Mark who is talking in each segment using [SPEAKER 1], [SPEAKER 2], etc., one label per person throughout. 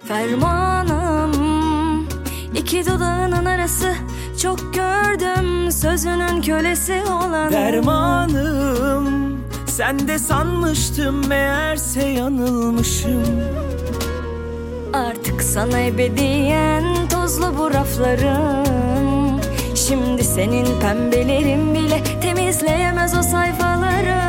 [SPEAKER 1] Fermanım, iki dudağının arası, çok gördüm sözünün kölesi olan.
[SPEAKER 2] Dermanım, sen de sanmıştım, meğerse yanılmışım.
[SPEAKER 1] Artık sana ebediyen tozlu bu raflarım. Şimdi senin pembelerin bile temizleyemez o sayfaları.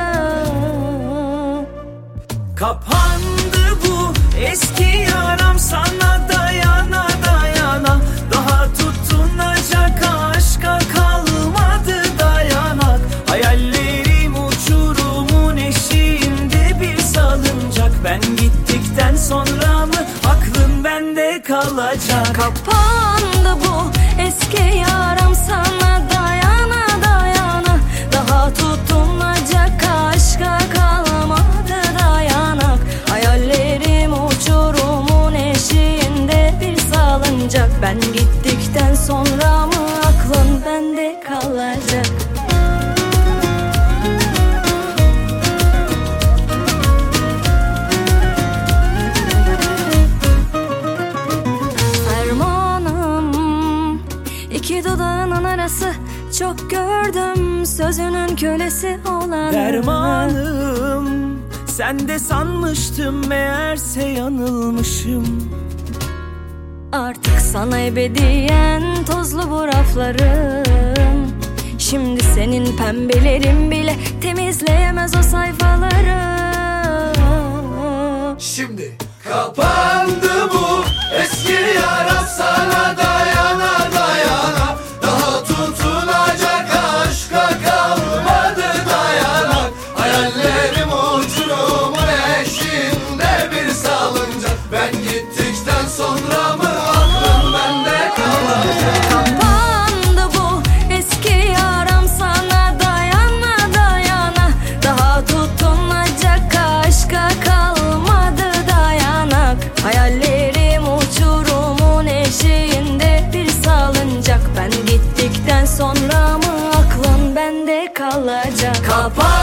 [SPEAKER 2] Kapandı bu eski yaram, sana dayana dayana. Daha tutunacak aşka kalmadı dayanak. Hayallerim uçurumun eşiğinde bir salıncak. Ben gittikten sonra mı aklın bende kalacak?
[SPEAKER 1] Kapandı bu eski yaram, sana dayana dayana. Daha tutunacak aşka kalmadı dayanak. Hayallerim uçurumun eşiğinde bir salıncak. Ben gittikten sonra mı aklın bende kalacak? Fermanım, iki dudağının arası, çok gördüm sözünün kölesi olan.
[SPEAKER 2] Dermanım, sen de sanmıştım, meğerse yanılmışım.
[SPEAKER 1] Artık sana ebediyen tozlu bu raflarım. Şimdi senin pembelerin bile temizleyemez o sayfaları.
[SPEAKER 3] Şimdi kapandı bu eski yaram, sana dayana dayana. Daha tutunacak aşka kalmadı dayanak. Hayallerim uçurumun eşiğinde bir salıncak. Ben gittikten sonra mı aklım bende kalacak?
[SPEAKER 1] Kapandı bu eski yaram, sana dayana dayana. Daha tutunacak aşka kalmadı dayanak. Hayallerim uçurumun eşiğinde bir salıncak. Ben gittikten sonra mı aklın bende kalacak?